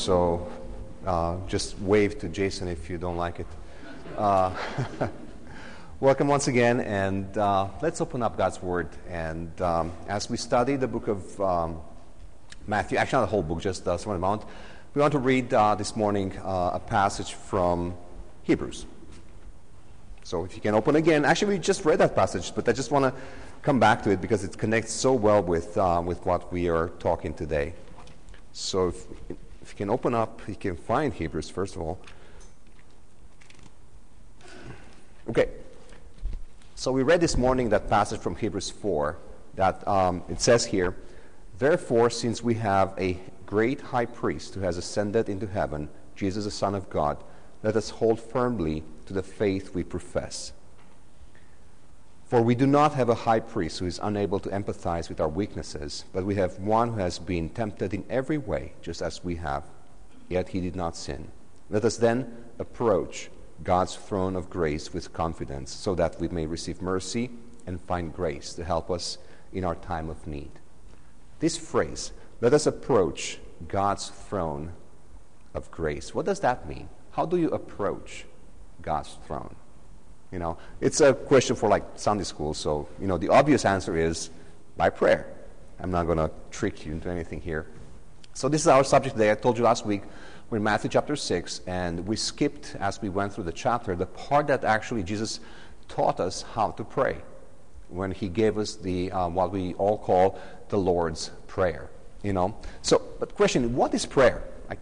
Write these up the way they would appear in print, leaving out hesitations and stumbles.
so just wave to Jason if you don't like it. Welcome once again, and let's open up God's Word. And as we study the book of Matthew, actually not the whole book, just the Sermon on the Mount, we want to read this morning a passage from Hebrews. So if you can open again, actually we just read that passage, but I just want to come back to it because it connects so well with what we are talking today. So if you can open up, you can find Hebrews first of all. Okay. So we read this morning that passage from Hebrews 4 that it says here, "Therefore, since we have a great high priest who has ascended into heaven, Jesus the Son of God, let us hold firmly to the faith we profess. For we do not have a high priest who is unable to empathize with our weaknesses, but we have one who has been tempted in every way, just as we have, yet he did not sin. Let us then approach God's throne of grace with confidence, so that we may receive mercy and find grace to help us in our time of need." This phrase, "let us approach God's throne of grace," what does that mean? How do you approach God's throne? You know, it's a question for like Sunday school, so, you know, the obvious answer is by prayer. I'm not going to trick you into anything here. So this is our subject today. I told you last week we're in Matthew chapter 6, and we skipped, as we went through the chapter, the part that actually Jesus taught us how to pray when he gave us the what we all call the Lord's Prayer. You know, so but question: what is prayer?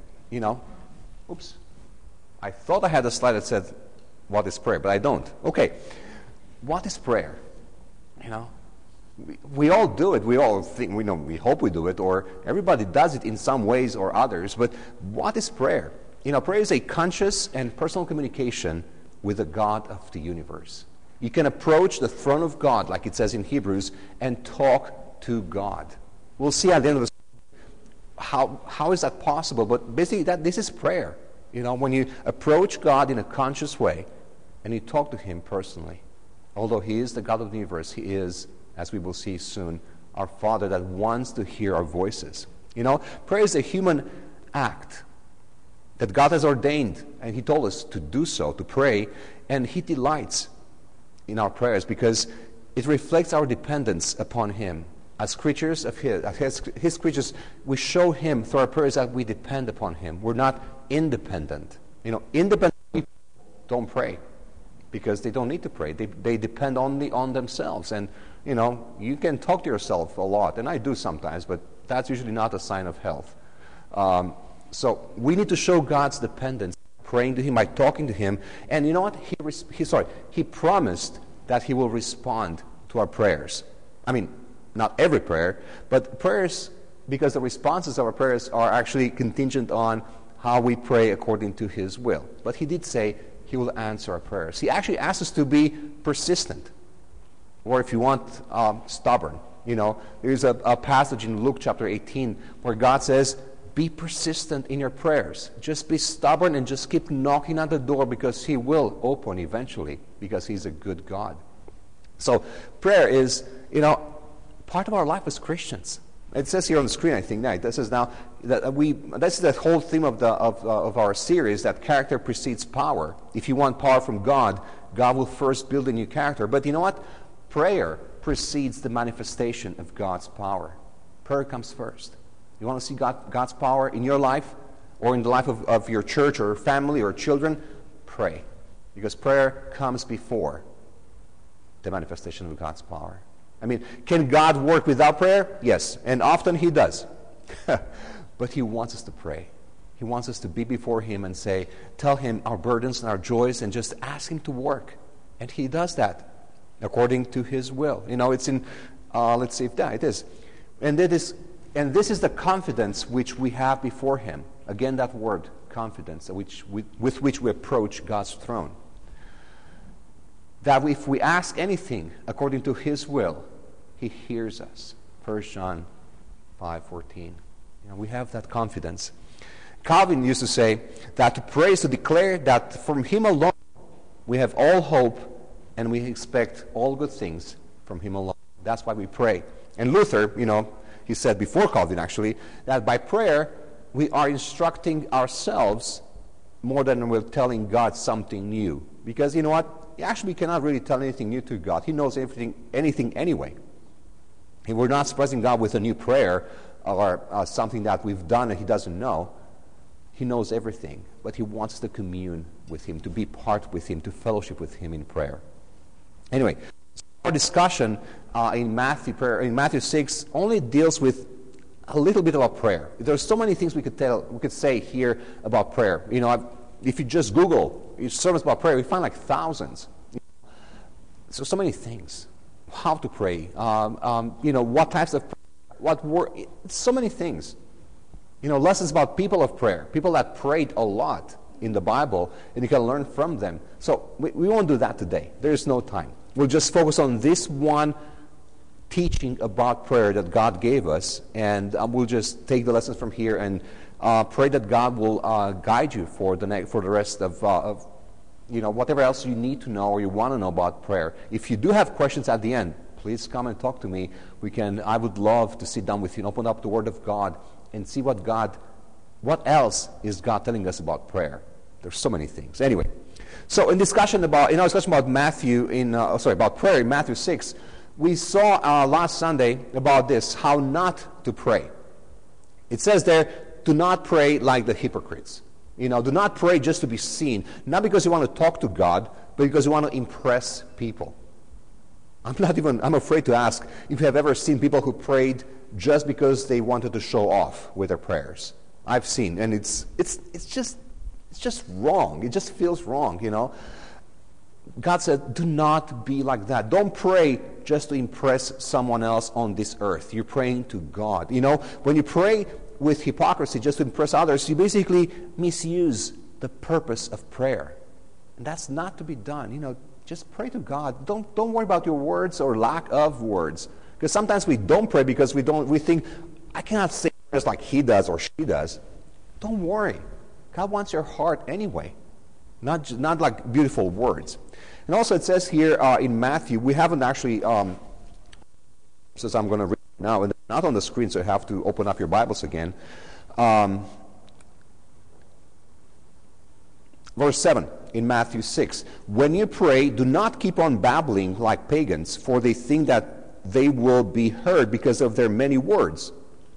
Oops, I thought I had a slide that said what is prayer, but I don't. Okay, what is prayer? You know, we all do it. We all think we hope we do it, or everybody does it in some ways or others. But what is prayer? You know, prayer is a conscious and personal communication with the God of the universe. You can approach the throne of God, like it says in Hebrews, and talk to God. We'll see at the end of this how is that possible. But basically, this is prayer. You know, when you approach God in a conscious way and you talk to him personally. Although he is the God of the universe, he is, as we will see soon, our Father that wants to hear our voices. You know, prayer is a human act that God has ordained, and he told us to do so, to pray, and he delights in our prayers because it reflects our dependence upon him. As creatures of his creatures, we show him through our prayers that we depend upon him. We're not independent. You know, independent people don't pray because they don't need to pray. They depend only on themselves. And, you know, you can talk to yourself a lot, and I do sometimes, but that's usually not a sign of health. So we need to show God's dependence, praying to him, by talking to him. And you know what? He promised that he will respond to our prayers. I mean, not every prayer, but prayers, because the responses of our prayers are actually contingent on how we pray according to his will. But he did say he will answer our prayers. He actually asks us to be persistent, or if you want, stubborn. You know, there's a passage in Luke chapter 18 where God says, be persistent in your prayers. Just be stubborn and just keep knocking at the door, because he will open eventually, because he's a good God. So prayer is, you know, part of our life as Christians. It says here on the screen, I think, that this is now that this is the whole theme of our series, that character precedes power. If you want power from God, God will first build a new character. But you know what? Prayer precedes the manifestation of God's power. Prayer comes first. You want to see God's power in your life, or in the life of your church or family or children? Pray. Because prayer comes before the manifestation of God's power. I mean, can God work without prayer? Yes, and often he does. But he wants us to pray. He wants us to be before him and tell him our burdens and our joys, and just ask him to work. And he does that according to his will. You know, it's in, let's see if that it is. And this is the confidence which we have before him. Again, that word, confidence, with which we approach God's throne. That if we ask anything according to his will, he hears us. 1 John 5:14. You know, we have that confidence. Calvin used to say that to pray is to declare that from him alone we have all hope, and we expect all good things from him alone. That's why we pray. And Luther, you know, he said before Calvin actually, that by prayer we are instructing ourselves more than we're telling God something new. Because you know what? Actually, we cannot really tell anything new to God. He knows anything anyway. If we're not surprising God with a new prayer or something that we've done and He doesn't know, He knows everything. But He wants us to commune with Him, to be part with Him, to fellowship with Him in prayer. Anyway, our discussion in Matthew 6 only deals with a little bit about prayer. There's so many things we could say here about prayer. You know, if you just Google sermons about prayer, you find like thousands. So many things. How to pray. What types of prayer, what word. So many things. Lessons about people of prayer, people that prayed a lot in the Bible, and you can learn from them. So we won't do that today. There is no time. We'll just focus on this one teaching about prayer that God gave us, and we'll just take the lessons from here and pray that God will guide you for the rest of whatever else you need to know or you want to know about prayer. If you do have questions at the end, please come and talk to me. I would love to sit down with you and open up the Word of God and see what else is God telling us about prayer. There's so many things. Anyway, so in our discussion about about prayer in Matthew 6, we saw last Sunday about this, how not to pray. It says there, do not pray like the hypocrites. Do not pray just to be seen, not because you want to talk to God, but because you want to impress people. I'm afraid to ask if you have ever seen people who prayed just because they wanted to show off with their prayers. I've seen, and it's just wrong. It just feels wrong, God said, do not be like that. Don't pray just to impress someone else on this earth. You're praying to God. When you pray with hypocrisy just to impress others, you basically misuse the purpose of prayer. And that's not to be done. Just pray to God. Don't worry about your words or lack of words. Because sometimes we don't pray because we think, I cannot say prayers like he does or she does. Don't worry. God wants your heart anyway. Not like beautiful words. And also it says here in Matthew, we haven't actually, since I'm going to read now, and not on the screen, so you have to open up your Bibles again. Verse 7 in Matthew 6. When you pray, do not keep on babbling like pagans, for they think that they will be heard because of their many words.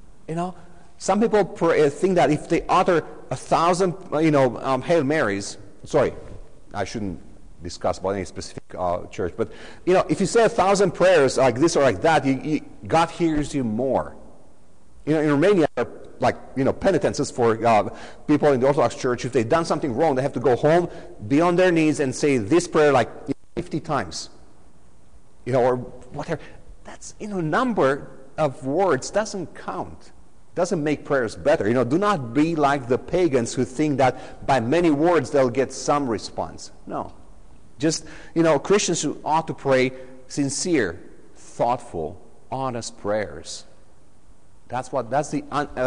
Some people think that if they utter 1,000, Hail Marys, sorry, I shouldn't discuss about any specific church, but if you say 1,000 prayers like this or like that, God hears you more. In Romania, penitences for people in the Orthodox Church. If they've done something wrong, they have to go home, be on their knees, and say this prayer 50 times, or whatever. That's number of words doesn't count. Doesn't make prayers better. Do not be like the pagans who think that by many words they'll get some response. No. Just, Christians who ought to pray sincere, thoughtful, honest prayers. That's the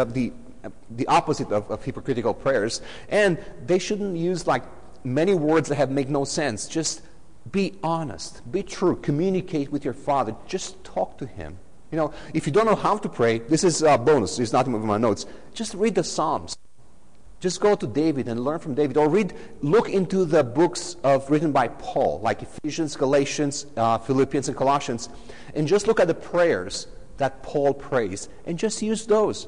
opposite of hypocritical prayers. And they shouldn't use many words that make no sense. Just be honest, be true, communicate with your Father. Just talk to Him. If you don't know how to pray, this is a bonus. It's not in my notes. Just read the Psalms. Just go to David and learn from David. Or look into the books written by Paul, like Ephesians, Galatians, Philippians, and Colossians. And just look at the prayers that Paul prays. And just use those,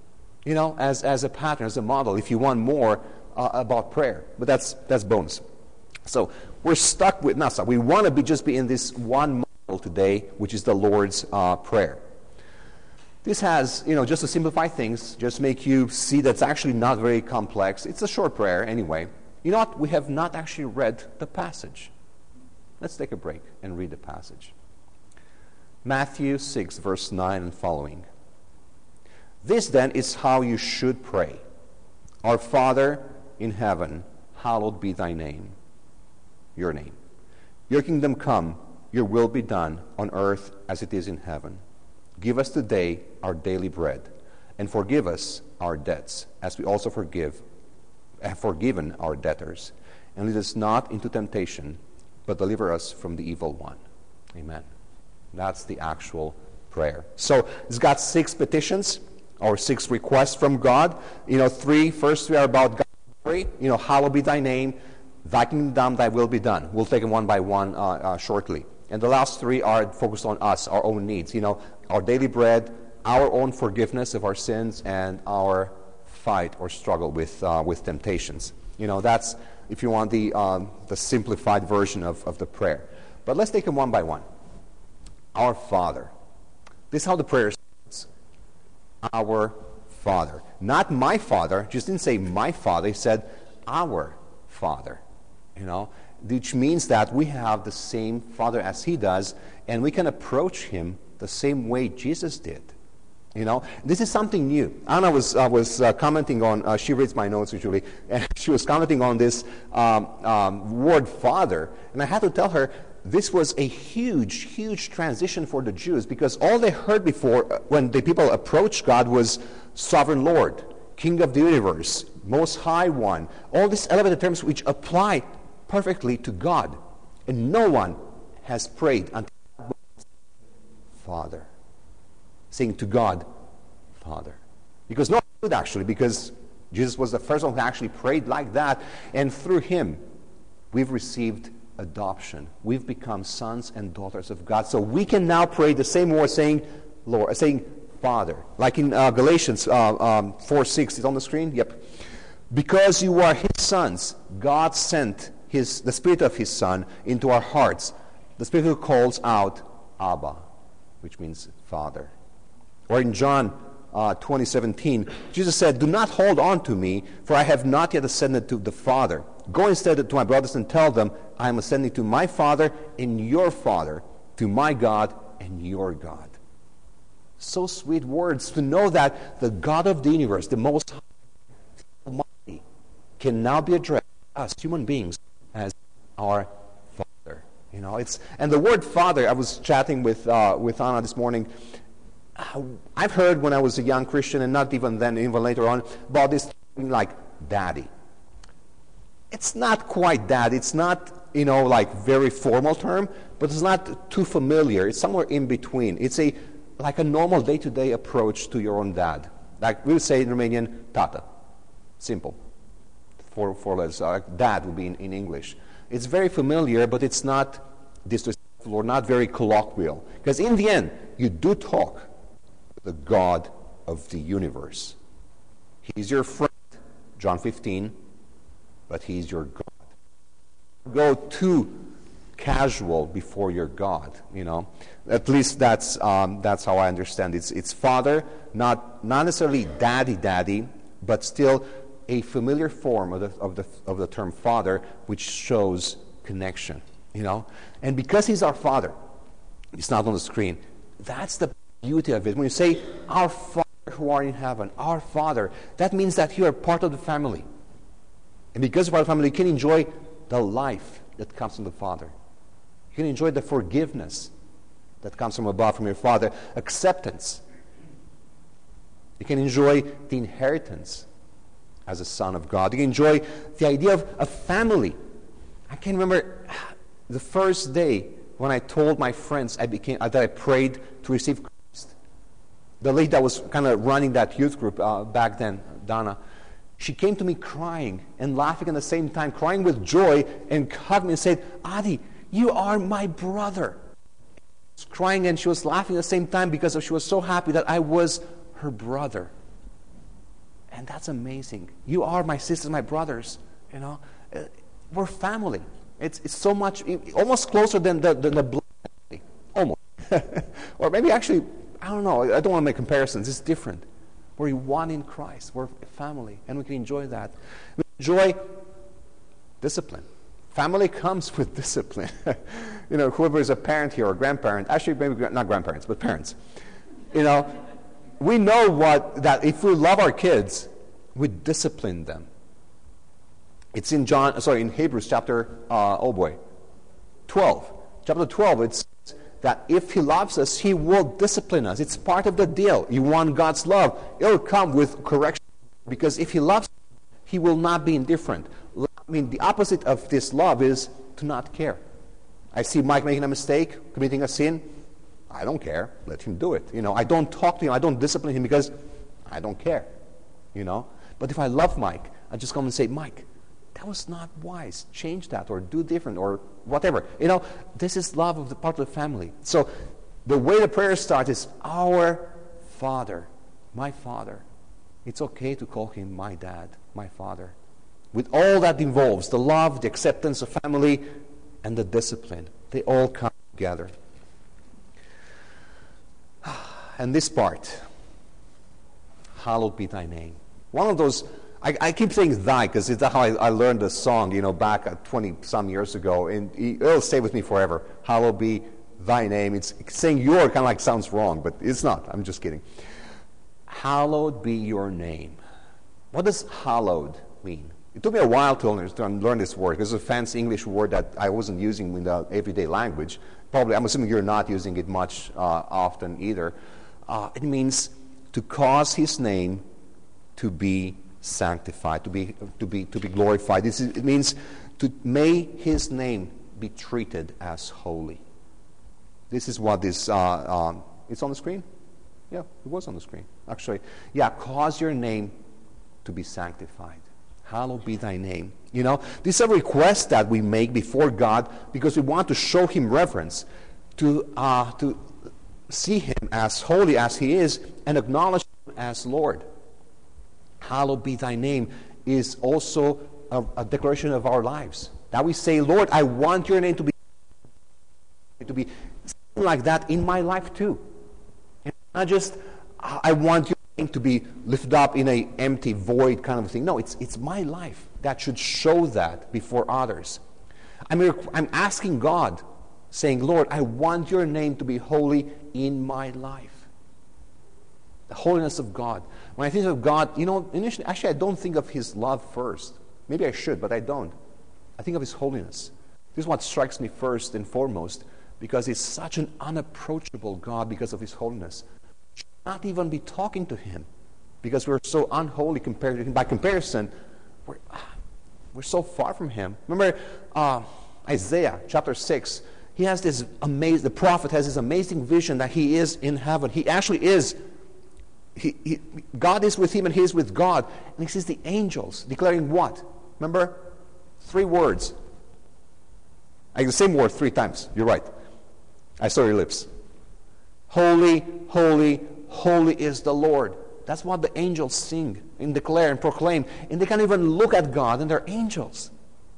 as a pattern, as a model, if you want more about prayer. But that's bonus. So we're stuck with, not stuck. We want to be in this one model today, which is the Lord's Prayer. This has, just to simplify things, just make you see that's actually not very complex. It's a short prayer anyway. You know what? We have not actually read the passage. Let's take a break and read the passage. Matthew 6, verse 9 and following. This then is how you should pray. Our Father in heaven, hallowed be thy name. Your name. Your kingdom come, your will be done on earth as it is in heaven. Give us today our daily bread, and forgive us our debts, as we also have forgiven our debtors. And lead us not into temptation, but deliver us from the evil one. Amen. That's the actual prayer. So it's got 6 petitions. our 6 requests from God. First three are about God's glory. Hallowed be thy name, thy kingdom, thy will be done. We'll take them one by one shortly. And the last 3 are focused on us, our own needs. Our daily bread, our own forgiveness of our sins, and our fight or struggle with temptations. That's, if you want, the simplified version of the prayer. But let's take them one by one. Our Father. This is how the prayer starts. Our Father. Not my Father. Just didn't say my Father. He said our Father. Which means that we have the same Father as He does, and we can approach Him the same way Jesus did. This is something new. Anna was commenting on, she reads my notes usually, and she was commenting on this word Father. And I had to tell her, this was a huge, huge transition for the Jews, because all they heard before when the people approached God was Sovereign Lord, King of the universe, Most High One. All these elevated terms which apply perfectly to God. And no one has prayed until Father. Saying to God, Father. Because no one could actually, because Jesus was the first one who actually prayed like that, and through Him we've received adoption. We've become sons and daughters of God. So we can now pray the same word, saying Lord, saying Father. Like in Galatians 4:6, it's on the screen? Yep. Because you are His sons, God sent the Spirit of His Son into our hearts. The Spirit who calls out Abba, which means Father. Or in John 20:17, Jesus said, do not hold on to me, for I have not yet ascended to the Father. Go instead to my brothers and tell them, I am ascending to my Father and your Father, to my God and your God. So sweet words to know that the God of the universe, the Most High, Almighty, can now be addressed us human beings as our Father. And the word Father, I was chatting with Anna this morning. I've heard when I was a young Christian, and not even then, even later on, about this thing like daddy. It's not quite that. It's not, like very formal term, but it's not too familiar. It's somewhere in between. It's like a normal day-to-day approach to your own dad. Like we would say in Romanian, tata. Simple. Four letters. Dad would be in English. It's very familiar, but it's not disrespectful or not very colloquial. Because in the end, you do talk with the God of the universe. He's your friend, John 15, but He's your God. Go too casual before your God, At least that's how I understand it. It's Father, not necessarily daddy, but still a familiar form of the term Father, which shows connection, And because He's our Father, it's not on the screen. That's the beauty of it. When you say, our Father who art in heaven, our Father, that means that you are part of the family. And because of our family, you can enjoy the life that comes from the Father. You can enjoy the forgiveness that comes from above, from your Father. Acceptance. You can enjoy the inheritance as a son of God. You can enjoy the idea of a family. I can remember the first day when I told my friends that I prayed to receive Christ. The lady that was kind of running that youth group back then, Donna, she came to me crying and laughing at the same time, crying with joy, and hugged me and said, Adi, you are my brother. She was crying and she was laughing at the same time because she was so happy that I was her brother. And that's amazing. You are my sisters, my brothers. We're family. It's so much, almost closer than the blood family. Almost. Or maybe actually, I don't know. I don't want to make comparisons. It's different. We're one in Christ. We're a family. And we can enjoy that. We enjoy discipline. Family comes with discipline. Whoever is a parent here or grandparent, actually maybe not grandparents, but parents. We know that if we love our kids, we discipline them. It's in Hebrews chapter 12. Chapter 12, it's that if He loves us, He will discipline us. It's part of the deal. You want God's love, it'll come with correction. Because if He loves us, He will not be indifferent. The opposite of this love is to not care. I see Mike making a mistake, committing a sin. I don't care. Let him do it. I don't talk to him. I don't discipline him because I don't care, But if I love Mike, I just come and say, Mike, that was not wise. Change that or do different or whatever. This is love of the part of the family. So the way the prayer starts is, our Father, my Father. It's okay to call him my dad, my father. With all that involves, the love, the acceptance of family, and the discipline. They all come together. And this part, hallowed be thy name. One of those, I keep saying thy, because it's how I learned the song, back 20-some years ago, and it'll stay with me forever. Hallowed be thy name. It's saying your kind of like sounds wrong, but it's not. I'm just kidding. Hallowed be your name. What does hallowed mean? It took me a while to learn this word, because it's a fancy English word that I wasn't using in the everyday language. Probably, I'm assuming you're not using it much often either. It means to cause his name to be sanctified, to be glorified. It means to may his name be treated as holy. This is what this. It's on the screen. Yeah, it was on the screen actually. Yeah, cause your name to be sanctified. Hallowed be thy name. This is a request that we make before God because we want to show him reverence, to see him as holy as he is and acknowledge him as Lord. Hallowed be thy name is also a declaration of our lives. That we say, Lord, I want your name to be like that in my life too. And not just, I want your name to be lifted up in an empty void kind of thing. No, it's my life that should show that before others. I'm asking God, saying, Lord, I want your name to be holy in my life. The holiness of God. When I think of God, initially, actually I don't think of his love first. Maybe I should, but I don't. I think of his holiness. This is what strikes me first and foremost, because he's such an unapproachable God because of his holiness. We should not even be talking to him because we're so unholy compared to him. By comparison, we're so far from him. Remember Isaiah chapter 6. He has this the prophet has this amazing vision that he is in heaven. He actually is. God is with him and he is with God. And he sees the angels declaring what? Remember? 3 words. The same word 3 times. You're right. I saw your lips. Holy, holy, holy is the Lord. That's what the angels sing and declare and proclaim. And they can't even look at God, and they're angels.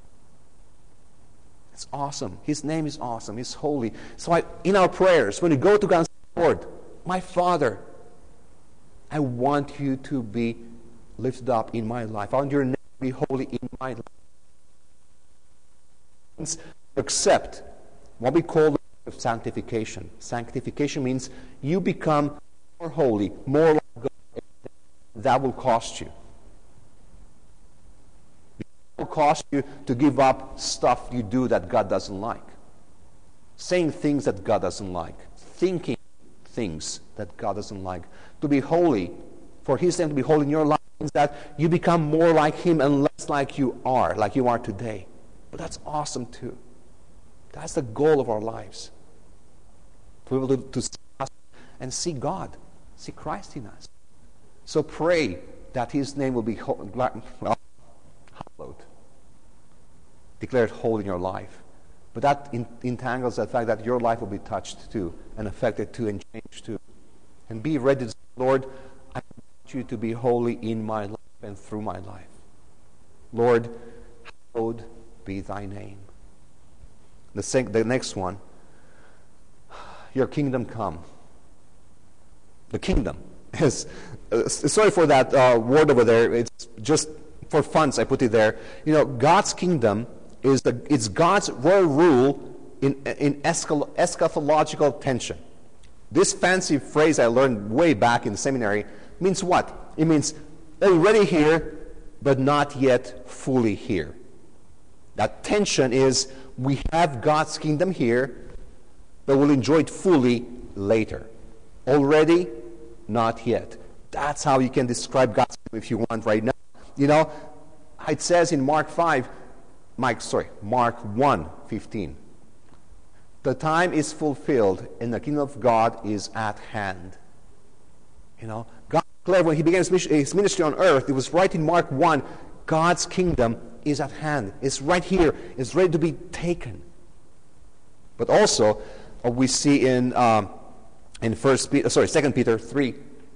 It's awesome. His name is awesome. He's holy. So in our prayers, when we go to God, Lord, my Father, I want you to be lifted up in my life. I want your name to be holy in my life. Accept what we call sanctification. Sanctification means you become more holy, more like God. That will cost you. It will cost you to give up stuff you do that God doesn't like. Saying things that God doesn't like. Thinking things that God doesn't like. To be holy, for his name to be holy in your life, means that you become more like him and less like you are today. But that's awesome too. That's the goal of our lives. To be able to see us and see God, see Christ in us. So pray that his name will be hallowed, declared holy in your life. But that entangles the fact that your life will be touched too, and affected too, and changed too. And be ready to say, Lord, I want you to be holy in my life and through my life. Lord, hallowed be thy name. The next one, your kingdom come. The kingdom is, sorry for that word over there, it's just for funds I put it there. God's kingdom it's God's royal rule in eschatological tension. This fancy phrase I learned way back in the seminary means what? It means already here, but not yet fully here. That tension is we have God's kingdom here, but we'll enjoy it fully later. Already, not yet. That's how you can describe God's kingdom if you want right now. It says in Mark 1:15. The time is fulfilled and the kingdom of God is at hand. God's Clearly, when he began his ministry on earth, it was right in Mark 1, God's kingdom is at hand. It's right here. It's ready to be taken. But also, we see in 2 Peter 3.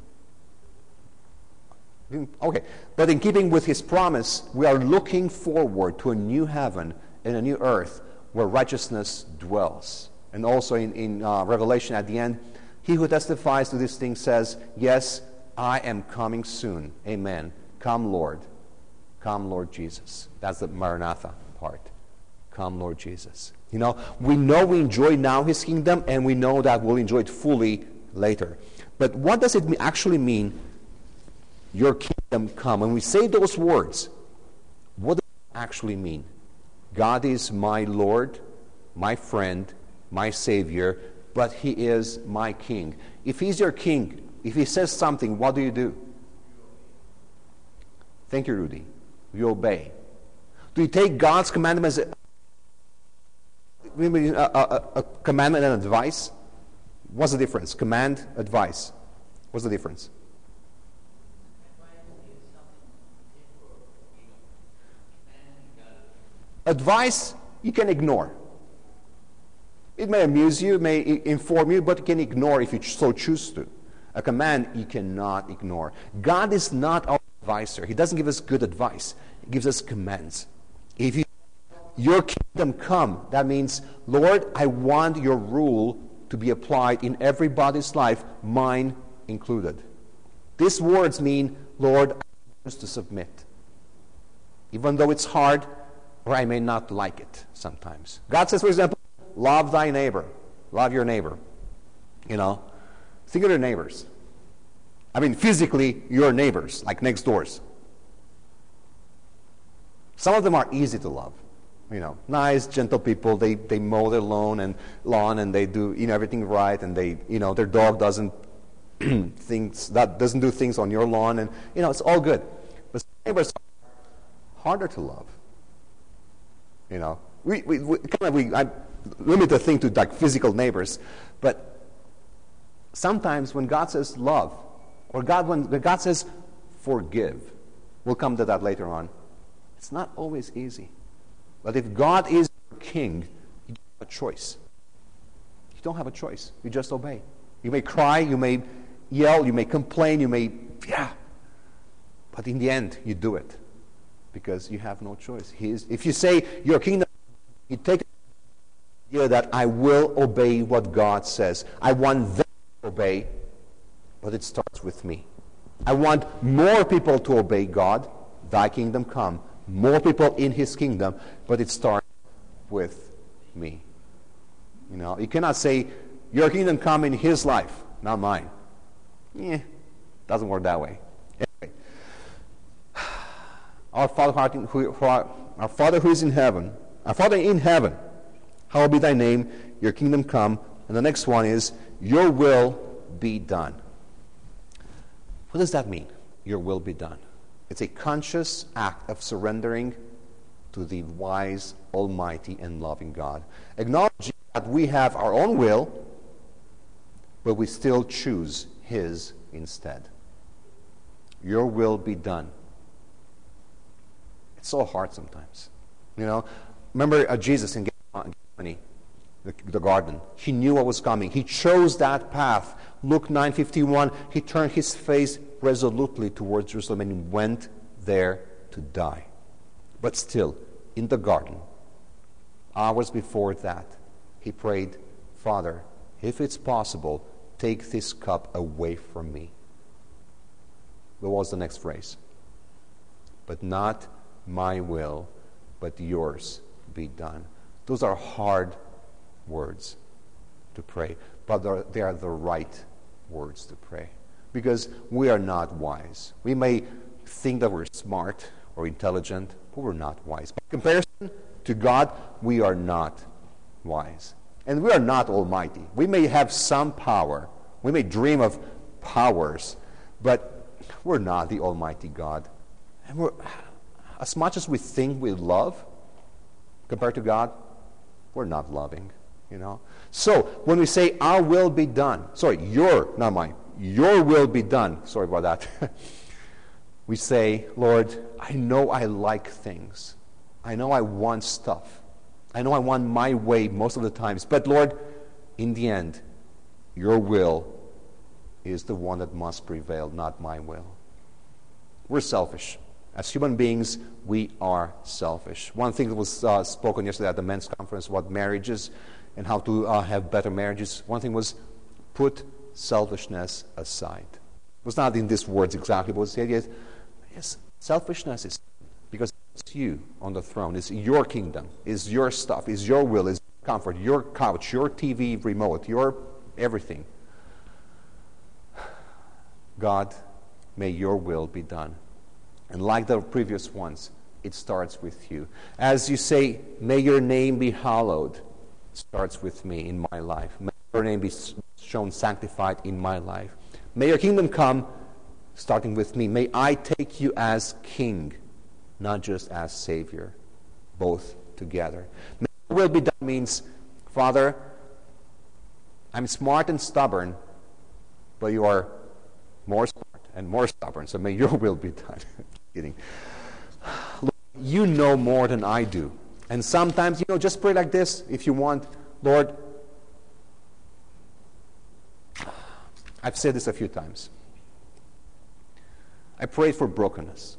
Okay, but in keeping with his promise, we are looking forward to a new heaven and a new earth where righteousness dwells. And also in Revelation at the end, he who testifies to these things says, yes, I am coming soon. Amen. Come, Lord. Come, Lord Jesus. That's the Maranatha part. Come, Lord Jesus. We know we enjoy now his kingdom, and we know that we'll enjoy it fully later. But what does it actually mean, your kingdom come? When we say those words, what does it actually mean? God is my Lord, my friend, my Savior, but he is my king. If he's your king, if he says something, what do? Thank you, Rudy. You obey. Do you take God's commandment as a commandment and advice? What's the difference? Command, advice. What's the difference? Advice you can ignore. It may amuse you, it may inform you, but you can ignore if you so choose to. A command you cannot ignore. God is not our advisor. He doesn't give us good advice. He gives us commands. If your kingdom come, that means, Lord, I want your rule to be applied in everybody's life, mine included. These words mean, Lord, I choose to submit. Even though it's hard, or I may not like it sometimes. God says, for example, love thy neighbor. Love your neighbor. Think of your neighbors. I mean, physically, your neighbors, like next doors. Some of them are easy to love. Nice, gentle people. They mow their lawn and they do everything right, and their dog doesn't doesn't do things on your lawn, and it's all good. But some neighbors are harder to love. I limit the thing to like physical neighbors, but sometimes when God says love, or when God says forgive, we'll come to that later on, it's not always easy. But if God is your king, you don't have a choice. You don't have a choice. You just obey. You may cry, you may yell, you may complain, but in the end, you do it. Because you have no choice. If you say your kingdom, you take the idea that I will obey what God says. I want them to obey, but it starts with me. I want more people to obey God, thy kingdom come. More people in his kingdom, but it starts with me. You cannot say, your kingdom come in his life, not mine. Doesn't work that way. Anyway. Our Father who is in heaven, our Father in heaven, hallowed be thy name, your kingdom come. And the next one is, your will be done. What does that mean, your will be done? It's a conscious act of surrendering to the wise, almighty, and loving God. Acknowledging that we have our own will, but we still choose his instead. Your will be done. It's so hard sometimes. Remember Jesus in Gethsemane, the garden. He knew what was coming. He chose that path. Luke 9:51, he turned his face resolutely towards Jerusalem and went there to die. But still, in the garden, hours before that, he prayed, Father, if it's possible, take this cup away from me. What was the next phrase? But not my will, but yours be done. Those are hard words to pray, but they are the right words to pray. Because we are not wise. We may think that we're smart or intelligent, but we're not wise. By comparison to God, we are not wise. And we are not almighty. We may have some power. We may dream of powers, but we're not the almighty God. And as much as we think we love, compared to God, we're not loving, So, when we say, our will be done, not mine, your will be done. Sorry about that. We say, Lord, I know I like things. I know I want stuff. I know I want my way most of the times. But Lord, in the end, your will is the one that must prevail, not my will. We're selfish. As human beings, we are selfish. One thing that was spoken yesterday at the men's conference about marriages and how to have better marriages, one thing was put selfishness aside. It was not in these words exactly, but the idea is, yes, selfishness is because it's you on the throne. It's your kingdom. It's your stuff. It's your will. It's your comfort. Your couch. Your TV remote. Your everything. God, may your will be done. And like the previous ones, it starts with you. As you say, may your name be hallowed, starts with me in my life. May your name be shown sanctified in my life. May your kingdom come, starting with me. May I take you as king, not just as savior, both together. May your will be done means, Father, I'm smart and stubborn, but you are more smart and more stubborn, so may your will be done. Kidding. Lord, you know more than I do. And sometimes, just pray like this if you want. Lord, I've said this a few times. I prayed for brokenness.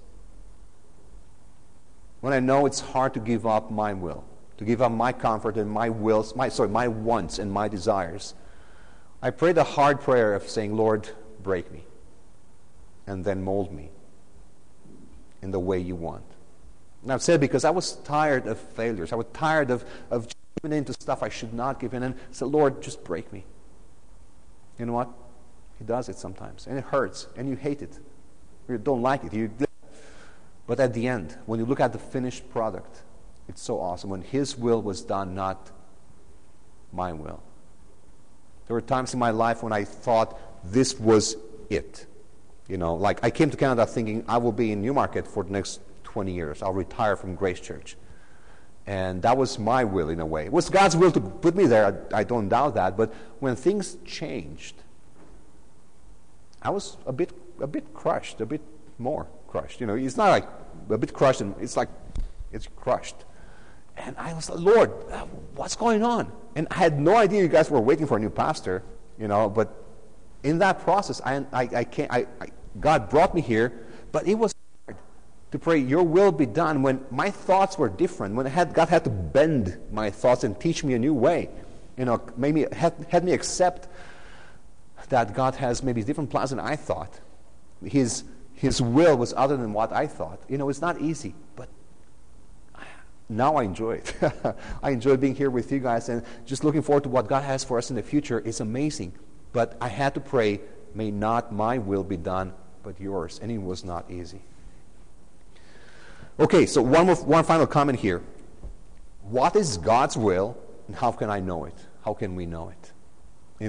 When I know it's hard to give up my will, to give up my comfort and my wills, my wants and my desires, I prayed a hard prayer of saying, Lord, break me and then mold me in the way you want. And I've said because I was tired of failures. I was tired of giving into stuff I should not give in. And I said, Lord, just break me. You know what? He does it sometimes. And it hurts. And you hate it. You don't like it. But at the end, when you look at the finished product, it's so awesome. When His will was done, not my will. There were times in my life when I thought this was it. Like I came to Canada thinking I will be in Newmarket for the next 20 years. I'll retire from Grace Church. And that was my will in a way. It was God's will to put me there. I don't doubt that. But when things changed, I was a bit crushed, a bit more crushed. It's not like a bit crushed, and it's like it's crushed. And I was like, Lord, what's going on? And I had no idea you guys were waiting for a new pastor, but in that process, God brought me here, but it was hard to pray, your will be done, when my thoughts were different, when God had to bend my thoughts and teach me a new way. Maybe had me accept that God has maybe different plans than I thought. His will was other than what I thought. It's not easy, but now I enjoy it. I enjoy being here with you guys and just looking forward to what God has for us in the future. It's amazing. But I had to pray, may not my will be done, but yours. And it was not easy. Okay, so one final comment here. What is God's will, and how can I know it? How can we know it?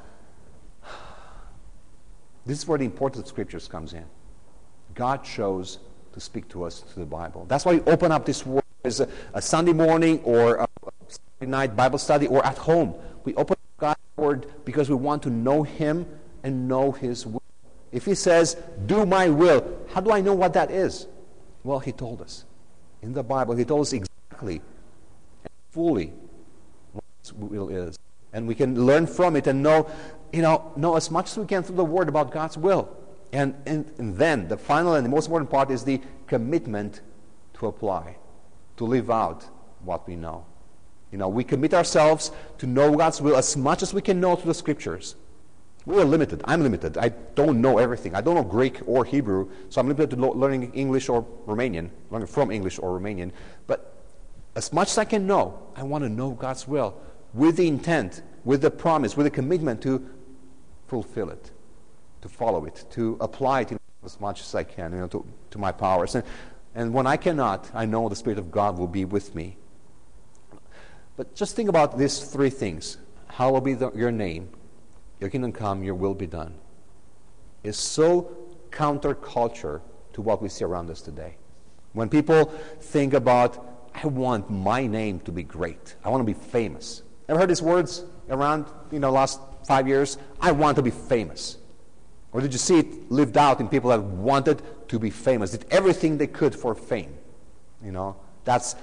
This is where the importance of Scriptures comes in. God chose to speak to us through the Bible. That's why we open up this word as a Sunday morning or a Saturday night Bible study or at home. We open God's word because we want to know Him and know His will. If He says, do my will, how do I know what that is? Well, He told us. In the Bible, He told us exactly and fully what His will is. And we can learn from it and know as much as we can through the Word about God's will. And then the final and the most important part is the commitment to apply, to live out what we know. We commit ourselves to know God's will as much as we can know through the Scriptures. We are limited. I'm limited. I don't know everything. I don't know Greek or Hebrew, so I'm limited to learning English or Romanian, learning from English or Romanian. But as much as I can know, I want to know God's will with the intent, with the promise, with the commitment to fulfill it, to follow it, to apply it as much as I can, to my powers. And when I cannot, I know the Spirit of God will be with me. But just think about these three things. Hallowed be your name, your kingdom come, your will be done. It's so counterculture to what we see around us today. When people think about, I want my name to be great. I want to be famous. Ever heard these words around, last 5 years? I want to be famous. Or did you see it lived out in people that wanted to be famous, did everything they could for fame? You know, that's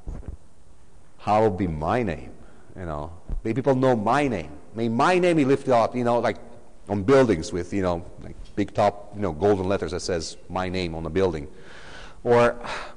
how be my name. You know, may people know my name. May my name be lifted up, you know, like on buildings with, you know, like big top, you know, golden letters that says my name on the building. Or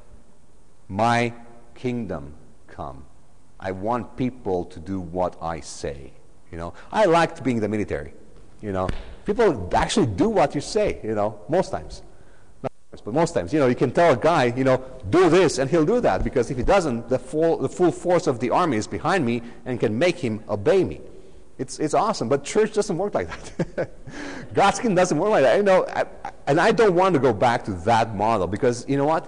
my kingdom come. I want people to do what I say. You know, I liked being in the military. You know, people actually do what you say. You know, most times, not always, but most times. You know, you can tell a guy, you know, do this, and he'll do that, because if he doesn't, the full force of the army is behind me and can make him obey me. It's awesome, but church doesn't work like that. God's kingdom doesn't work like that. You know, and I don't want to go back to that model, because you know what?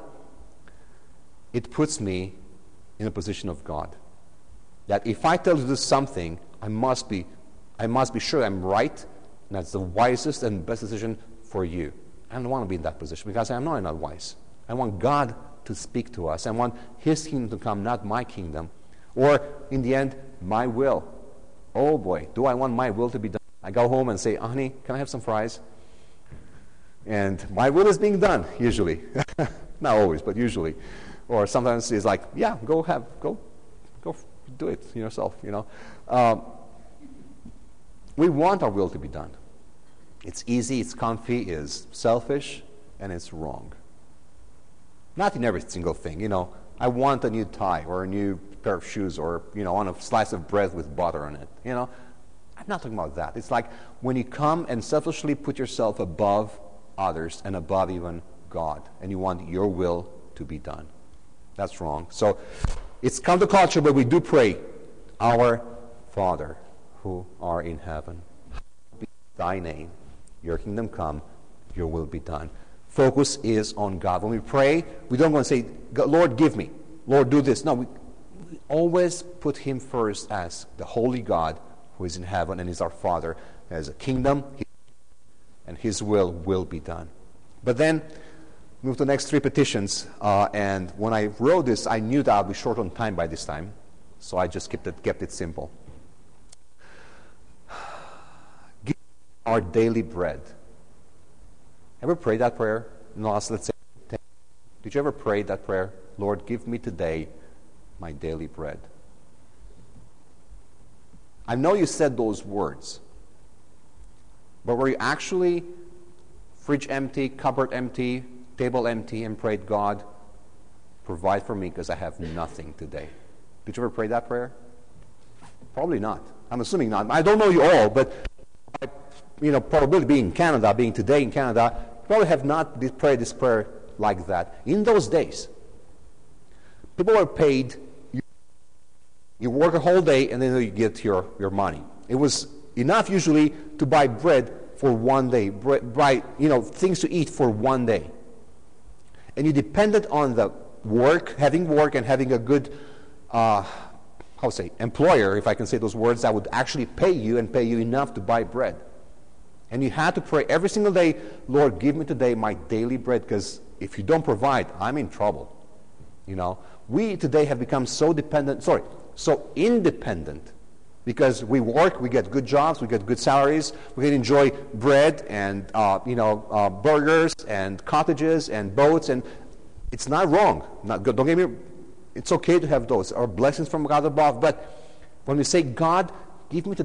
It puts me in a position of God. That if I tell you to do something, I must be sure I'm right, and that's the wisest and best decision for you. I don't want to be in that position, because I'm not wise. I want God to speak to us. I want His kingdom to come, not my kingdom. Or, in the end, my will. Oh boy, do I want my will to be done? I go home and say, honey, can I have some fries? And my will is being done, usually. Not always, but usually. Or sometimes it's like, yeah, go do it yourself, you know. We want our will to be done. It's easy, it's comfy, it's selfish, and it's wrong. Not in every single thing, you know. I want a new tie or a new pair of shoes, or, you know, on a slice of bread with butter on it, you know. I'm not talking about that. It's like when you come and selfishly put yourself above others and above even God, and you want your will to be done. That's wrong. So it's counterculture, but we do pray, our Father who are in heaven, hallowed be thy name, your kingdom come, your will be done. Focus is on God. When we pray, we don't go and say, Lord, give me. Lord, do this. No, we always put Him first as the holy God who is in heaven and is our Father. As a kingdom, and His will be done. But then, move to the next three petitions. And when I wrote this, I knew that I'll be short on time by this time. So I just kept it simple. Give our daily bread. Ever prayed that prayer in the last, let's say, 10 years? Did you ever pray that prayer? Lord, give me today my daily bread. I know you said those words, but were you actually fridge empty, cupboard empty, table empty, and prayed, God, provide for me because I have nothing today? Did you ever pray that prayer? Probably not. I'm assuming not. I don't know you all, but probability being Canada, being today in Canada, probably have not prayed this prayer like that. In those days, people were paid. You work a whole day and then you get your money. It was enough usually to buy bread for one day, buy things to eat for one day. And you depended on the having work and having a good, employer, if I can say those words, that would actually pay you and pay you enough to buy bread. And you had to pray every single day, Lord, give me today my daily bread, because if you don't provide, I'm in trouble. We today have become so independent, because we work, we get good jobs, we get good salaries, we can enjoy bread and burgers and cottages and boats, and it's not wrong. Not good. Don't get me. It's okay to have those, or blessings from God above. But when we say, God, give me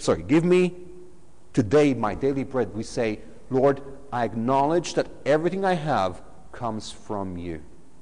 today my daily bread, we say, Lord, I acknowledge that everything I have comes from you.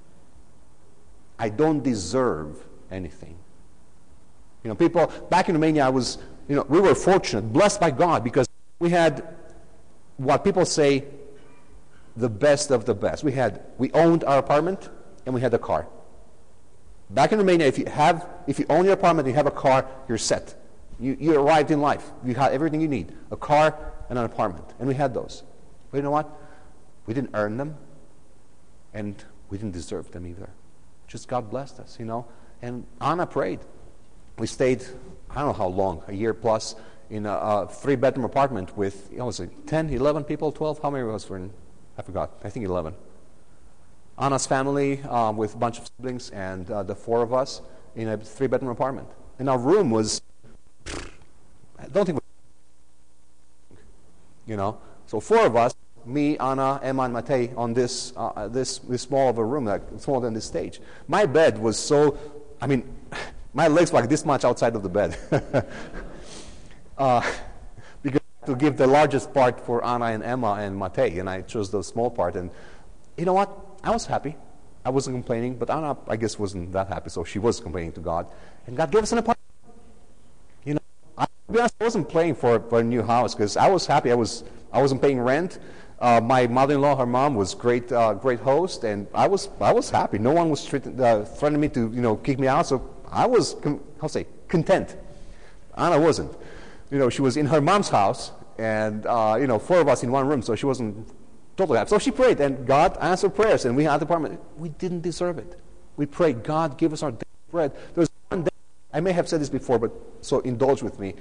I don't deserve anything. People back in Romania, we were fortunate, blessed by God, because we had what people say the best of the best. We owned our apartment and we had a car. Back in Romania, if you own your apartment and you have a car, you're set. You arrived in life. You had everything you need: a car and an apartment, and we had those. But you know what? We didn't earn them, and we didn't deserve them either. Just God blessed us, And Anna prayed. We stayed, I don't know how long, a year plus, in a 3-bedroom apartment with, 10, 11 people, 12? How many of us were in? I forgot. I think 11. Anna's family with a bunch of siblings and the 4 of us in a 3-bedroom apartment. And our room was, I don't think, So 4 of us, me, Anna, Emma, and Matej, on this small of a room, like smaller than this stage. My bed was so, my legs were like this much outside of the bed. Because to give the largest part for Anna and Emma and Matej, and I chose the small part. And you know what? I was happy. I wasn't complaining, but Anna, I guess, wasn't that happy, so she was complaining to God. And God gave us an apartment. To be honest, I wasn't praying for a new house because I was happy. I wasn't paying rent. My mother-in-law, her mom, was great host, and I was happy. No one was threatening me to kick me out, so I was content. Anna wasn't. She was in her mom's house, and 4 of us in one room, so she wasn't totally happy. So she prayed, and God answered prayers, and we had the apartment. We didn't deserve it. We prayed, God, give us our daily bread. There was one day, I may have said this before, but so indulge with me.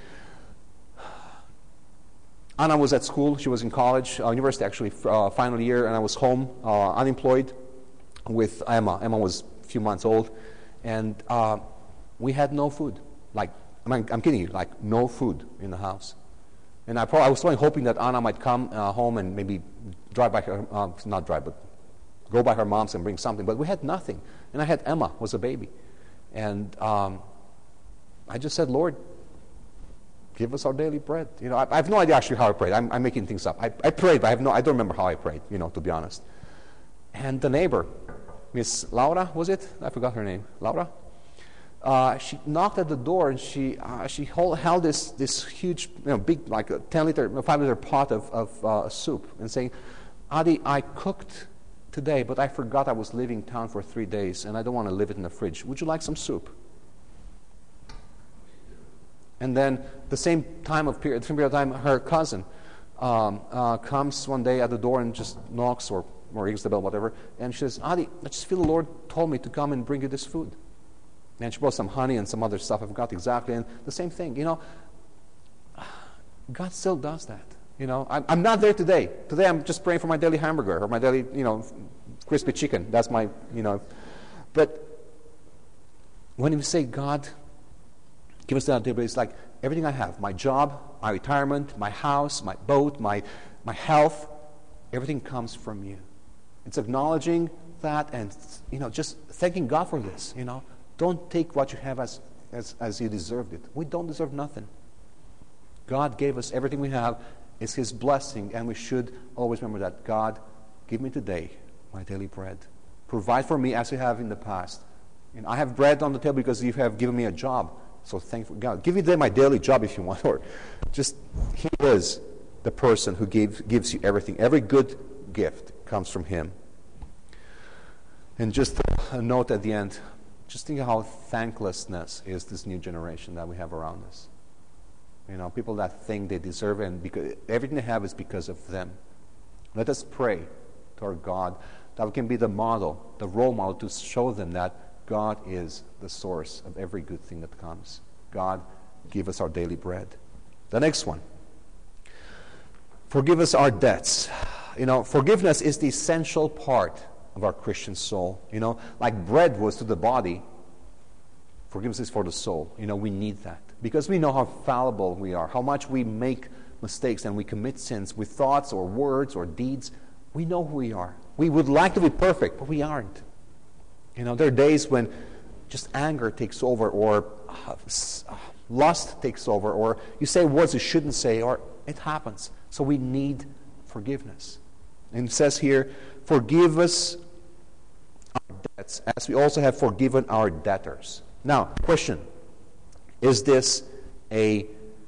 Anna was at school. She was in college, university actually, final year, and I was home, unemployed, with Emma. Emma was a few months old, and we had no food. I'm kidding you, no food in the house. And I was probably hoping that Anna might come home and maybe drive by her, not drive, but go by her mom's and bring something. But we had nothing. And I had Emma, was a baby. And I just said, Lord, give us our daily bread. I have no idea actually how I prayed. I'm making things up. I prayed, but I don't remember how I prayed, to be honest. And the neighbor, Miss Laura, was it? I forgot her name. Laura? She knocked at the door, and she held this huge, big, like a 10-liter, 5-liter pot of soup, and saying, Adi, I cooked today, but I forgot I was leaving town for 3 days, and I don't want to leave it in the fridge. Would you like some soup? And then the same period of time, her cousin comes one day at the door and just knocks or rings the bell, whatever, and she says, Adi, I just feel the Lord told me to come and bring you this food. And she brought some honey and some other stuff. I forgot exactly. And the same thing, God still does that. I'm not there today. Today I'm just praying for my daily hamburger or my daily, crispy chicken. That's my, But when you say, God, give us that daily bread, it's like everything I have, my job, my retirement, my house, my boat, my health, everything comes from you. It's acknowledging that and, just thanking God for this, Don't take what you have as you deserved it. We don't deserve nothing. God gave us everything we have. It's His blessing, and we should always remember that. God, give me today my daily bread. Provide for me as you have in the past. And I have bread on the table because you have given me a job. So thank God. Give me my daily job if you want. Or just, He is the person who gives you everything. Every good gift comes from Him. And just a note at the end. Just think of how thanklessness is this new generation that we have around us. People that think they deserve it, and because everything they have is because of them. Let us pray to our God that we can be the model, the role model, to show them that God is the source of every good thing that comes. God, give us our daily bread. The next one. Forgive us our debts. Forgiveness is the essential part of our Christian soul. Like bread was to the body, forgiveness is for the soul. We need that. Because we know how fallible we are, how much we make mistakes and we commit sins with thoughts or words or deeds. We know who we are. We would like to be perfect, but we aren't. There are days when just anger takes over, or lust takes over, or you say words you shouldn't say, or it happens. So we need forgiveness. And it says here, forgive us our debts as we also have forgiven our debtors. Now, question. Is this a,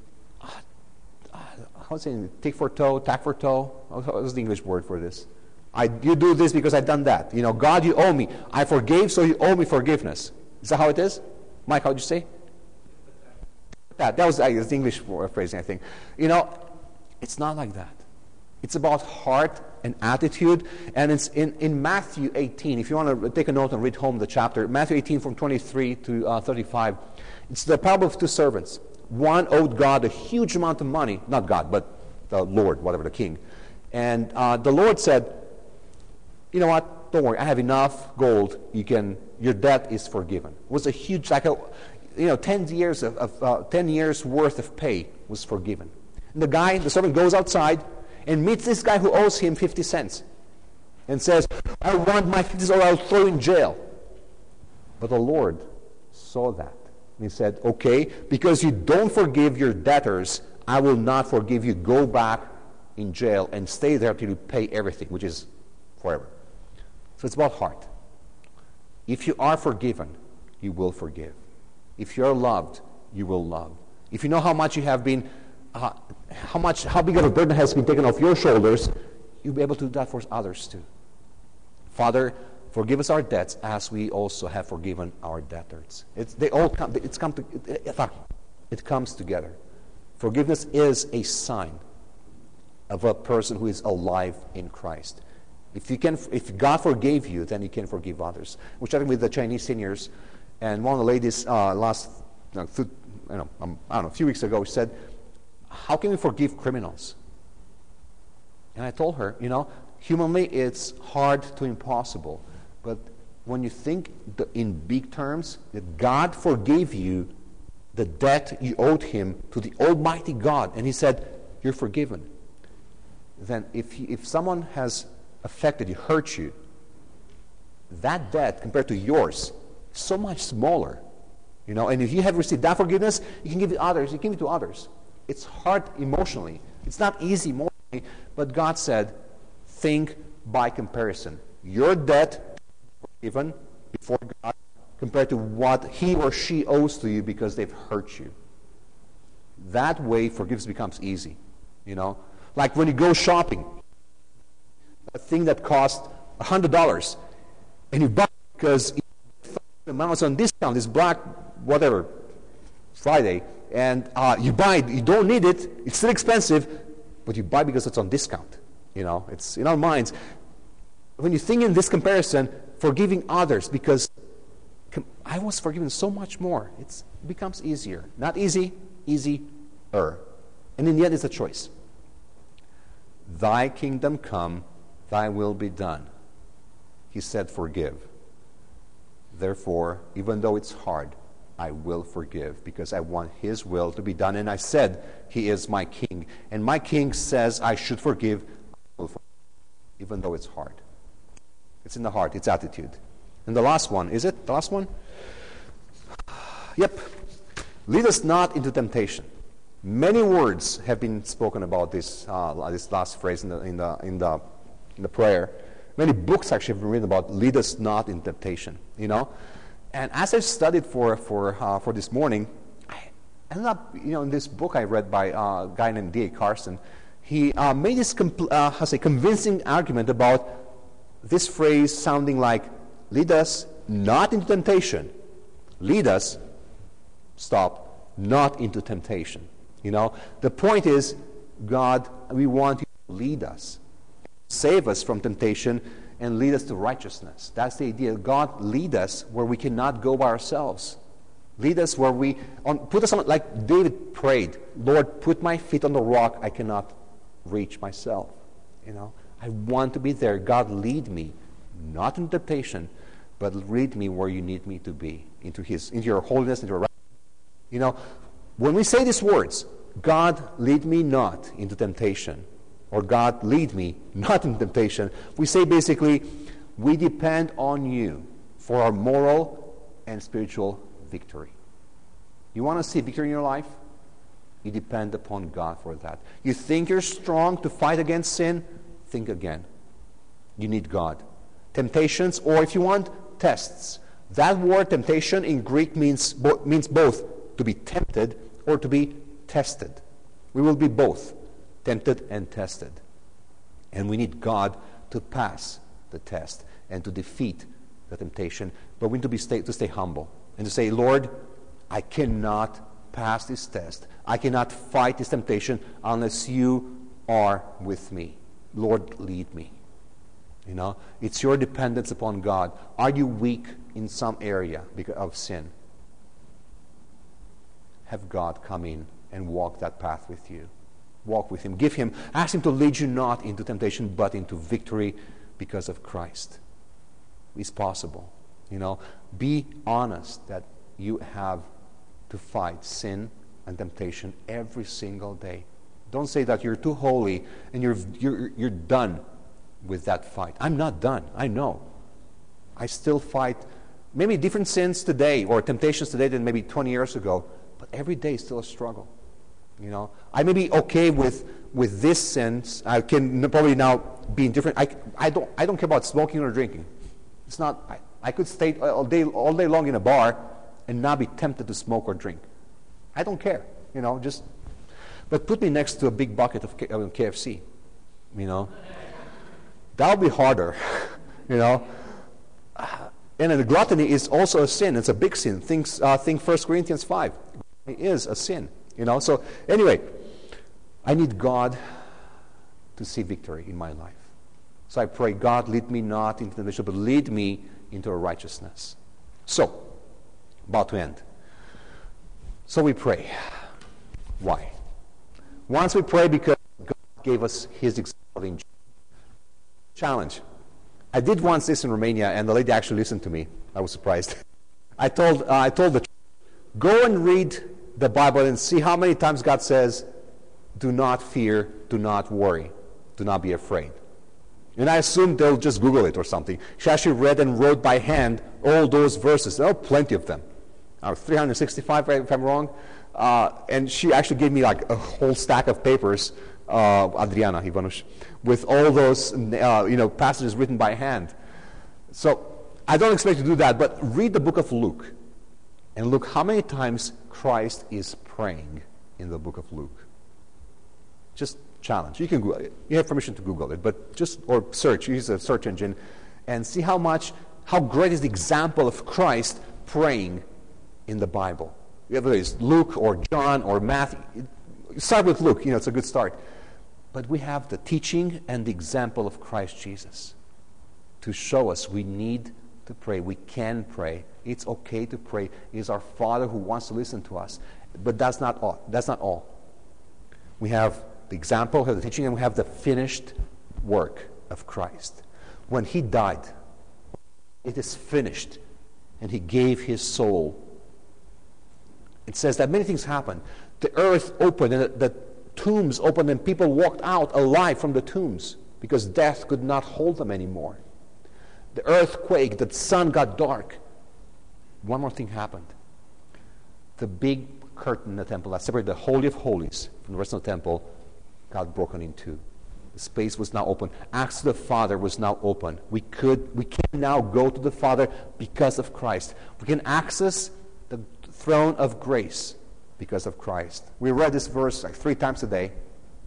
how's it, tick for toe, tack for toe? What's the English word for this? You do this because I've done that. God, you owe me. I forgave, so you owe me forgiveness. Is that how it is? Mike, how would you say? That was the English phrasing, I think. It's not like that. It's about heart and attitude. And it's in Matthew 18. If you want to take a note and read home the chapter, Matthew 18 from 23 to 35. It's the parable of 2 servants. One owed God a huge amount of money. Not God, but the Lord, whatever, the king. And the Lord said, you know what? Don't worry. I have enough gold. Your debt is forgiven. It was a huge, 10 years of 10 years worth of pay was forgiven. And the servant goes outside, and meets this guy who owes him 50 cents and says, I want my 50 cents or I'll throw you in jail. But the Lord saw that. And he said, okay, because you don't forgive your debtors, I will not forgive you. Go back in jail and stay there till you pay everything, which is forever. So it's about heart. If you are forgiven, you will forgive. If you're loved, you will love. If you know how much you have been, how big of a burden has been taken off your shoulders, you'll be able to do that for others too. Father, forgive us our debts as we also have forgiven our debtors. It comes together. Forgiveness is a sign of a person who is alive in Christ. If God forgave you, then you can forgive others. We're chatting with the Chinese seniors, and one of the ladies a few weeks ago said, how can we forgive criminals? And I told her, humanly it's hard to impossible. But when you think in big terms, that God forgave you the debt you owed him to the Almighty God, and he said, you're forgiven. Then if someone has affected you, hurt you, that debt compared to yours is so much smaller. And if you have received that forgiveness, you can give it to others. You give it to others. It's hard emotionally. It's not easy emotionally. But God said, think by comparison. Your debt forgiven before God compared to what he or she owes to you because they've hurt you. That way, forgiveness becomes easy. Like when you go shopping, a thing that costs $100, and you buy it because the amount's on discount, this Black Friday, and you buy it, you don't need it, it's still expensive, but you buy because it's on discount. It's in our minds. When you think in this comparison, forgiving others, because I was forgiven so much more, it becomes easier. Not easy, easier. And in the end, it's a choice. Thy kingdom come, thy will be done. He said, forgive. Therefore, even though it's hard, I will forgive because I want his will to be done. And I said, he is my king. And my king says I should forgive, I will forgive, even though it's hard. It's in the heart, it's attitude. And the last one, is it? The last one? Yep. Lead us not into temptation. Many words have been spoken about this last phrase in the prayer. Many books actually have been written about lead us not in temptation. And as I studied for this morning, I ended up in this book I read by a guy named D.A. Carson. He made this convincing argument about this phrase sounding like lead us not into temptation. Lead us, not into temptation. The point is, God, we want you to lead us, save us from temptation, and lead us to righteousness. That's the idea. God, lead us where we cannot go by ourselves. Lead us where put us on, like David prayed, Lord, put my feet on the rock I cannot reach myself. I want to be there. God, lead me, not in temptation, but lead me where you need me to be, into your holiness, into your righteousness. When we say these words, God, lead me not into temptation, or God, lead me not into temptation, we say basically, we depend on you for our moral and spiritual victory. You want to see victory in your life? You depend upon God for that. You think you're strong to fight against sin? Think again. You need God. Temptations, or if you want, tests. That word temptation in Greek means both to be tempted or to be tested. We will be both tempted and tested. And we need God to pass the test and to defeat the temptation. But we need to stay humble and to say, Lord, I cannot pass this test. I cannot fight this temptation unless you are with me. Lord, lead me. It's your dependence upon God. Are you weak in some area because of sin? Have God come in and walk that path with you. Walk with him. Ask him to lead you not into temptation, but into victory because of Christ. It's possible. Be honest that you have to fight sin and temptation every single day. Don't say that you're too holy and you're done with that fight. I'm not done. I know. I still fight maybe different sins today or temptations today than maybe 20 years ago, but every day is still a struggle. You know, I may be okay with this sins. I can probably now be indifferent. I don't care about smoking or drinking. It's not. I could stay all day long in a bar and not be tempted to smoke or drink. I don't care. You know, just. But put me next to a big bucket of KFC. You know, that'll be harder. You know. And the gluttony is also a sin. It's a big sin. Think 1 Corinthians 5. It is a sin. You know. So anyway, I need God to see victory in my life. So I pray, God, lead me not into temptation, but lead me into righteousness. So, about to end. So we pray. Why? Once we pray because God gave us His example. Challenge. I did once this in Romania, and the lady actually listened to me. I was surprised. I told the church, go and read the Bible and see how many times God says, do not fear, do not worry, do not be afraid. And I assumed they'll just Google it or something. She actually read and wrote by hand all those verses. There are plenty of them. 365, if I'm wrong. And she actually gave me like a whole stack of papers, Adriana Ivanush, with all those passages written by hand. So I don't expect you to do that, but read the book of Luke. And look how many times Christ is praying in the book of Luke. Just challenge. You can Google it. You have permission to Google it, but or search. Use a search engine and see how great is the example of Christ praying in the Bible. Whether it's Luke or John or Matthew, start with Luke. It's a good start. But we have the teaching and the example of Christ Jesus to show us we need to pray. We can pray. It's okay to pray. It is our Father who wants to listen to us. But that's not all. That's not all. We have the example, we have the teaching, and we have the finished work of Christ. When He died, it is finished, and He gave His soul. It says that many things happened. The earth opened, and the tombs opened, and people walked out alive from the tombs because death could not hold them anymore. The earth quaked, the sun got dark. One more thing happened. The big curtain in the temple that separated the Holy of Holies from the rest of the temple got broken in two. The space was now open. Access to the Father was now open. We can now go to the Father because of Christ. We can access the throne of grace because of Christ. We read this verse like 3 times a day.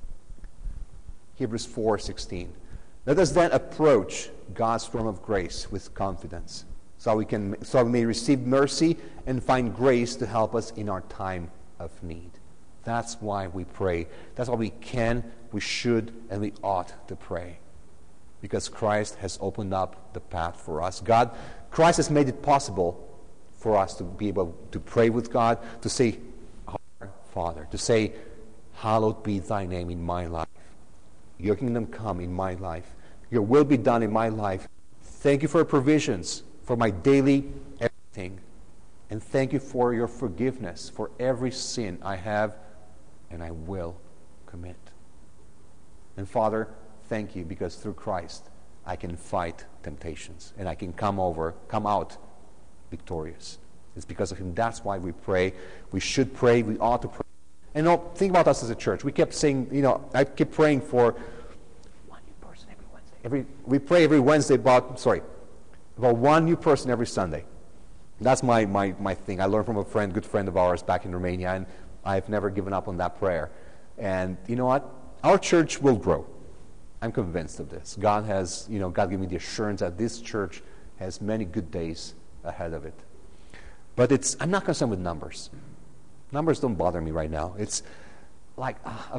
Hebrews 4:16. Let us then approach God's throne of grace with confidence, so we may receive mercy and find grace to help us in our time of need. That's why we pray. That's why we can, we should, and we ought to pray. Because Christ has opened up the path for us. Christ has made it possible for us to be able to pray with God, to say, Our Father, to say, hallowed be thy name in my life. Your kingdom come in my life. Your will be done in my life. Thank you for your provisions, for my daily everything. And thank you for your forgiveness for every sin I have and I will commit. And Father, thank you because through Christ I can fight temptations and I can come out victorious. It's because of Him. That's why we pray. We should pray. We ought to pray. And think about us as a church. We kept saying, I keep praying for one new person every Wednesday. We pray every Wednesday about one new person every Sunday. That's my thing. I learned from a good friend of ours back in Romania, and I've never given up on that prayer. And you know what? Our church will grow. I'm convinced of this. God gave me the assurance that this church has many good days ahead of it. But I'm not concerned with numbers. Numbers don't bother me right now. It's like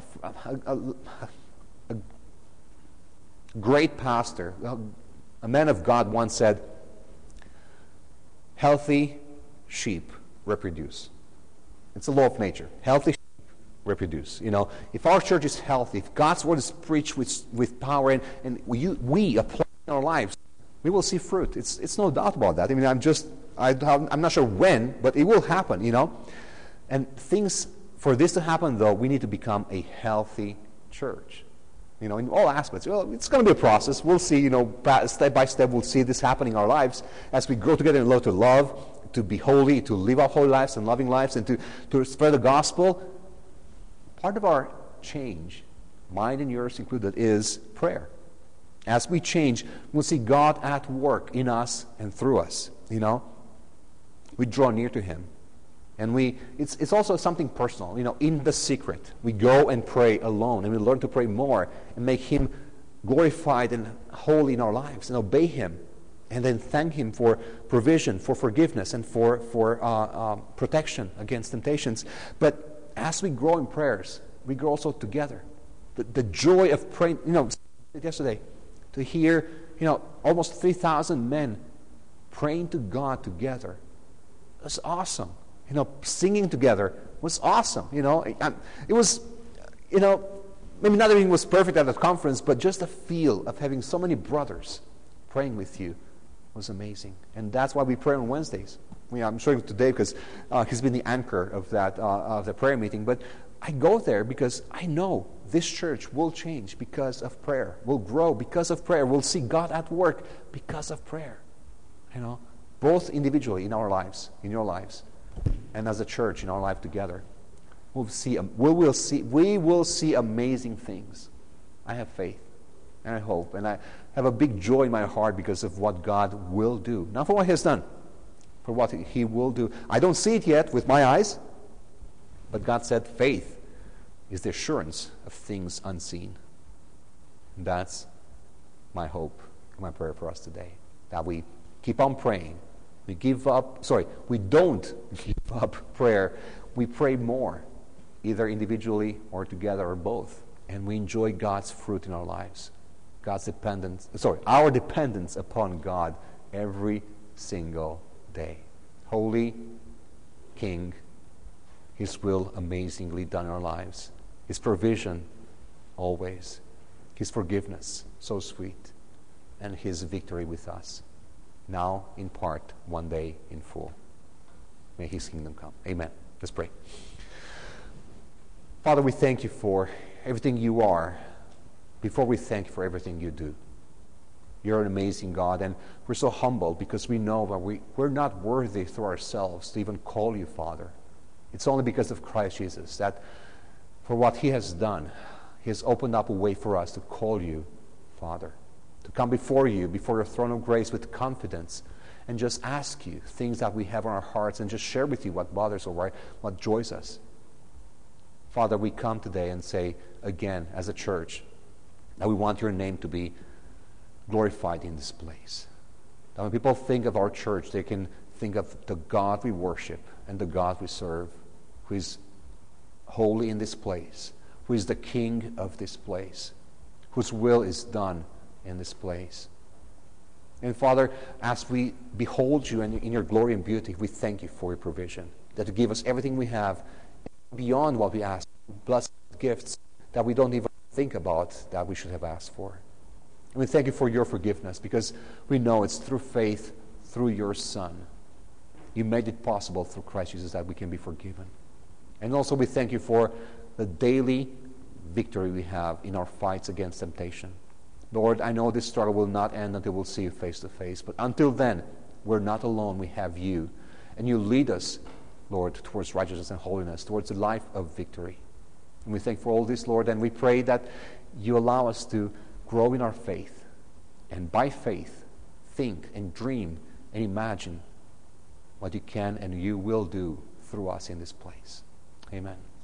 a great pastor, a man of God once said, healthy sheep reproduce. It's a law of nature. Healthy sheep reproduce. If our church is healthy, if God's word is preached with power, and we apply it in our lives, we will see fruit. It's no doubt about that. I mean, I'm not sure when, but it will happen. And things For this to happen, though, we need to become a healthy church. In all aspects. Well, it's going to be a process. We'll see, step by step, we'll see this happening in our lives as we grow together in love to love, to be holy, to live our holy lives and loving lives, and to spread the gospel. Part of our change, mine and yours included, is prayer. As we change, we'll see God at work in us and through us. We draw near to Him. And it's also something personal, in the secret. We go and pray alone, and we learn to pray more and make Him glorified and holy in our lives and obey Him. And then thank Him for provision, for forgiveness, and for protection against temptations. But as we grow in prayers, we grow also together. The joy of praying, yesterday, to hear, almost 3,000 men praying to God together. That's awesome. Singing together was awesome. It was, maybe not everything was perfect at the conference, but just the feel of having so many brothers praying with you was amazing. And that's why we pray on Wednesdays. I'm showing today because he's been the anchor of that of the prayer meeting. But I go there because I know this church will change because of prayer. Will grow because of prayer. We'll see God at work because of prayer. Both individually in our lives, in your lives, and as a church in our life together. We will see amazing things. I have faith and I hope, and I have a big joy in my heart because of what God will do. Not for what He has done, for what He will do. I don't see it yet with my eyes, but God said faith is the assurance of things unseen. And that's my hope and my prayer for us today, that we keep on praying. We don't give up prayer. We pray more, either individually or together or both. And we enjoy God's fruit in our lives. Our dependence upon God every single day. Holy King, His will amazingly done in our lives. His provision always. His forgiveness so sweet. And His victory with us. Now in part, one day in full. May His kingdom come. Amen. Let's pray. Father, we thank You for everything You are. Before we thank You for everything You do. You're an amazing God, and we're so humbled because we know that we're not worthy through ourselves to even call You Father. It's only because of Christ Jesus that for what He has done, He has opened up a way for us to call You Father. To come before You, before Your throne of grace with confidence and just ask You things that we have on our hearts and just share with You what bothers or what joys us. Father, we come today and say again as a church that we want Your name to be glorified in this place. That when people think of our church, they can think of the God we worship and the God we serve, who is holy in this place, who is the King of this place, whose will is done in this place. And Father, as we behold You in Your glory and beauty, we thank You for Your provision, that You give us everything we have beyond what we ask, blessed gifts that we don't even think about that we should have asked for. And we thank You for Your forgiveness because we know it's through faith, through Your Son. You made it possible through Christ Jesus that we can be forgiven. And also we thank You for the daily victory we have in our fights against temptation. Lord, I know this struggle will not end until we'll see You face to face. But until then, we're not alone. We have You. And You lead us, Lord, towards righteousness and holiness, towards the life of victory. And we thank You for all this, Lord. And we pray that You allow us to grow in our faith. And by faith, think and dream and imagine what You can and You will do through us in this place. Amen.